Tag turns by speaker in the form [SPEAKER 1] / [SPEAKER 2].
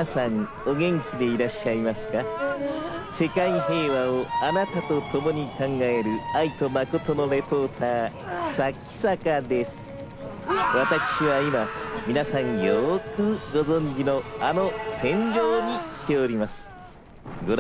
[SPEAKER 1] 皆さんお元気でいらっしゃいますか？世界平和をあなたと共に考える愛と誠のレポーター、咲坂です。私は今皆さんよーくご存知のあの戦場に来ております。